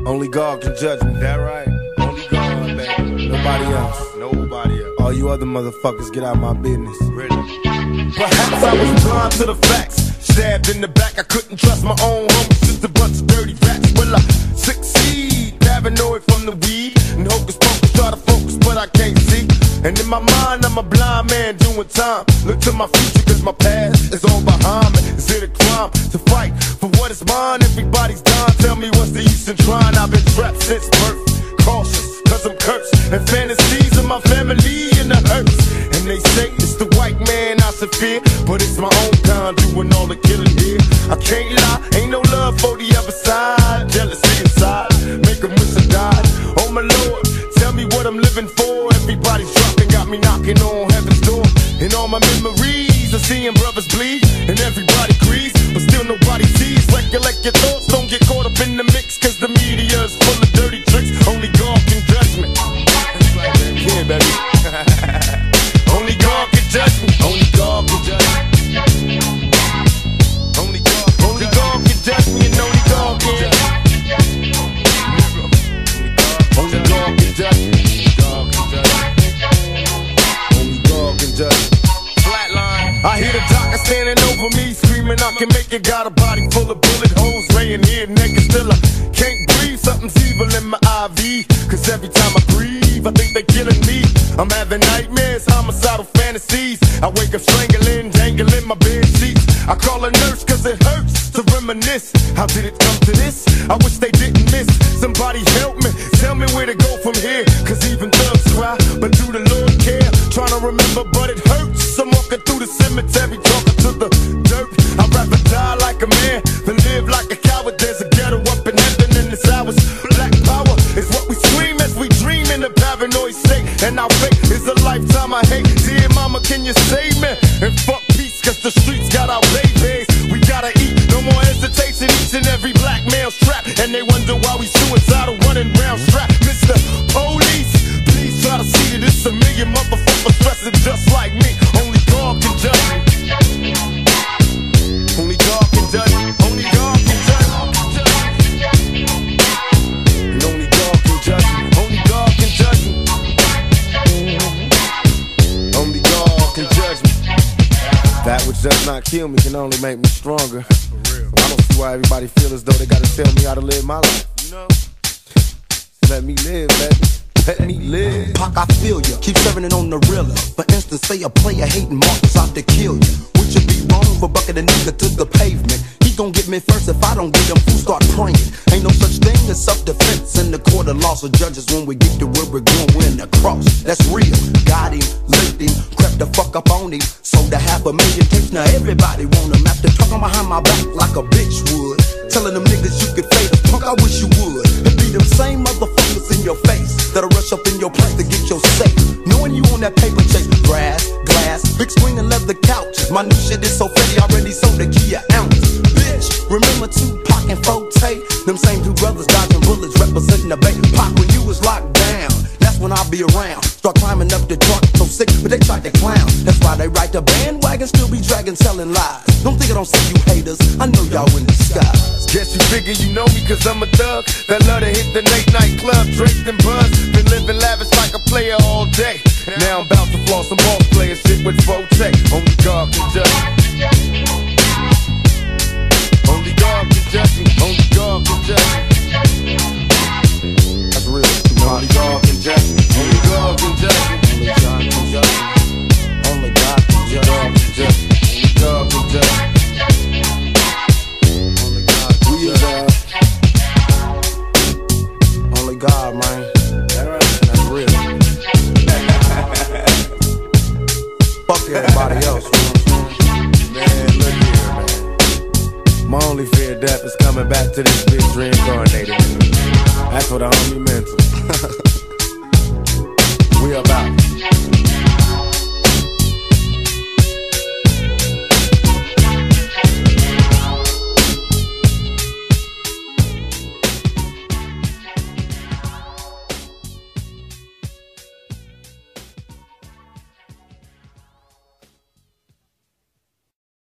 Only God can judge me. That right? Only God, baby. Nobody else. Nobody else. All you other motherfuckers, get out of my business. Really? Perhaps I was blind to the facts. Stabbed in the back, I couldn't trust my own homies. Just a bunch of dirty rats. Will I succeed? Paranoid from the weed. And hocus pocus, try to focus, but I can't see. And in my mind, I'm a blind man doing time. Look to my future, cause my past is all behind me. Is it a crime to fight for what is mine? Everybody's dying, tell me what's the use in trying? I've been trapped since birth, cautious, cause I'm cursed. And fantasies of my family in the hurts. And they say it's the white man I should fear, but it's my own kind doing all the killing here. I can't lie, ain't no love for the other side. Jealousy inside, make them wish I died. Oh my Lord, tell me what I'm living for. Everybody's dropping, got me knocking on heaven's door. And all my memories of seeing brothers bleed, and everybody agrees, but still nobody sees. Recollect your thoughts, don't get caught up in the mix, cause the media is full of dirty tricks. Only God can judge me. Yeah, baby. Only God can judge me. Only God can judge me. Only God can judge me, and only God can. Only God can judge me. Flatline. I hear the doctor standing over me, screaming I can make it. Got a body full of bullet holes, laying here naked. Still I can't breathe, something's evil in my IV. Cause every time I breathe, I think they're killing me. I'm having nightmares, homicidal fantasies. I wake up strangling, dangling my bed sheets. I call a nurse cause it hurts to reminisce. How did it come to this? I wish they didn't miss. Somebody help me, tell me where to go from here. Cause even thugs cry, but do the Lord care? Trying to remember, but it hurts. I'm walking through the cemetery, talking to the dirt. I'd rather die like a man than live like a coward. There's a ghetto up in heaven and it's ours. Black power is what we scream as we dream in a paranoid state. And our fate is a lifetime I hate. Dear mama, can you save me? And fuck peace, cause the streets got our babies. We gotta eat, no more hesitation. Each and every black male's trapped, and they wonder why we suicidal running round strapped. Mr. Police, please try to see that it's a million motherfuckers dressing just like me. Only God can judge me. Only God can judge me. Only God can judge me. And only God can judge me. Only God can judge me. Only God can judge me. That which does not kill me can only make me stronger. I don't see why everybody feel as though they gotta tell me how to live my life. You know? Let me live, baby. Let me live. Pac, I feel ya. Keep serving it on the realer. For instance, say a player hating Marcus out to kill you. Would you be wrong for bucking a nigga to the pavement? He gon' get me first if I don't get him. Fools start praying. Ain't no such thing as self-defense in the court of law. So judges, when we get to where we're going, we're in the cross. That's real. Got him, licked him, crept the fuck up on him. Sold a $500,000 tapes. Now everybody want him. After talking behind my back like a bitch would. Telling them niggas you could fade us. Punk, I wish you would. It be them same motherfuckers in your face that'll rush up in your place to get your safe. Knowing you on that paper chase. Grass, glass, big screen and leather couch. My new shit is so fatty, already sold a key an ounce. Bitch, remember Tupac and Forte? Them same two brothers dodging bullets representing the Bay. Pac, when you was locked down, that's when I'll be around. Start climbing up the chart, so sick, but they tried to clown. That's why they ride the bandwagon, still be dragging, selling lies. Don't think I don't see you haters, I know y'all in disguise. Guess you figure you know me cause I'm a thug that love to hit the late night club, draped and buzz. Been living lavish like a player all day. Now I'm about to floss some ball player shit with Forte. Only God can judge me. Only God can judge me. Only God can judge me. That's real. Only God can judge me. Only God can judge me. Only God can judge me. Only God can judge me. Only God can judge me. Only God can judge me. Only God, man. That's real. Fuck everybody else. Man, look here, man. My only fear of death is coming back to this bitch reincarnated. That's what I only meant to. We about.